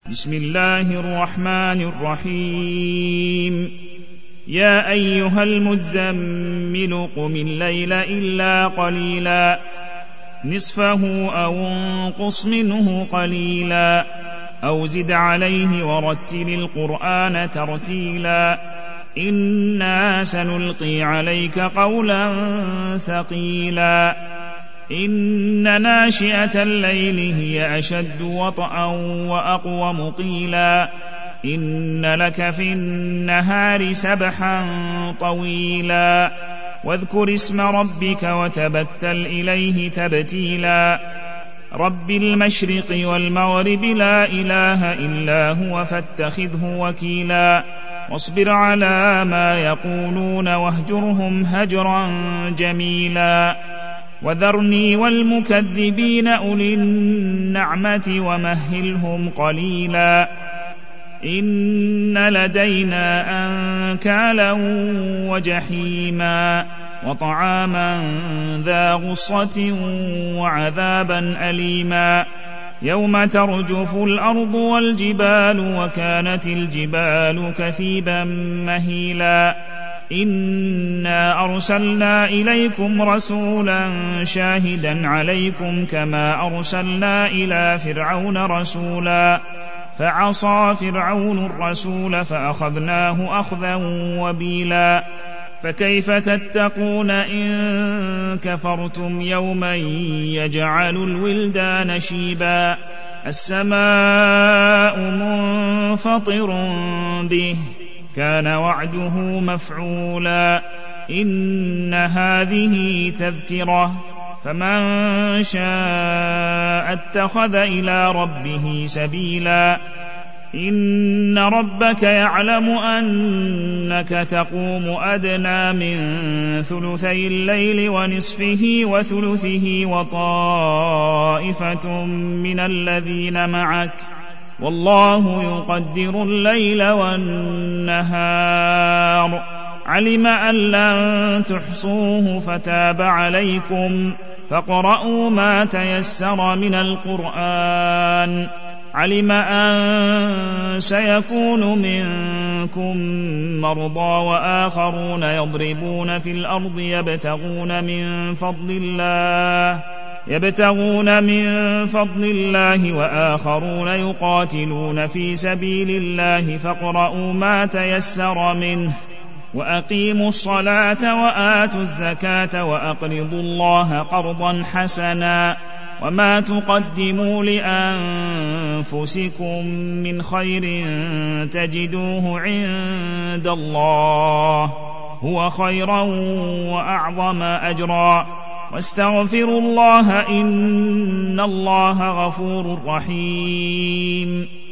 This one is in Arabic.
بسم الله الرحمن الرحيم. يا أيها المزمل قم الليل إلا قليلا نصفه أو انقص منه قليلا أو زد عليه ورتل القرآن ترتيلا إنا سنلقي عليك قولا ثقيلا إن ناشئة الليل هي أشد وطئا وأقوم قيلا إن لك في النهار سبحا طويلا واذكر اسم ربك وتبتل إليه تبتيلا رب المشرق والمغرب لا إله إلا هو فاتخذه وكيلا واصبر على ما يقولون واهجرهم هجرا جميلا وذرني والمكذبين أولي النعمة ومهلهم قليلا إن لدينا أنكالا وجحيما وطعاما ذا غصة وعذابا أليما يوم ترجف الأرض والجبال وكانت الجبال كثيبا مهيلا إنا أرسلنا إليكم رسولا شاهدا عليكم كما أرسلنا إلى فرعون رسولا فعصى فرعون الرسول فأخذناه أخذا وبيلا فكيف تتقون إن كفرتم يوما يجعل الولدان شيبا السماء منفطر به كان وعده مفعولا إن هذه تذكرة فمن شاء اتخذ إلى ربه سبيلا إن ربك يعلم أنك تقوم أدنى من ثلثي الليل ونصفه وثلثه وطائفة من الذين معك والله يقدر الليل والنهار علم أن لن تحصوه فتاب عليكم فاقرؤوا ما تيسر من القرآن علم أن سيكون منكم مرضى وآخرون يضربون في الأرض يبتغون من فضل الله وآخرون يقاتلون في سبيل الله فاقرؤوا ما تيسر منه وأقيموا الصلاة وآتوا الزكاة وأقرضوا الله قرضا حسنا وما تقدموا لأنفسكم من خير تجدوه عند الله هو خيرا وأعظم أجرا واستغفروا الله إن الله غفور رحيم.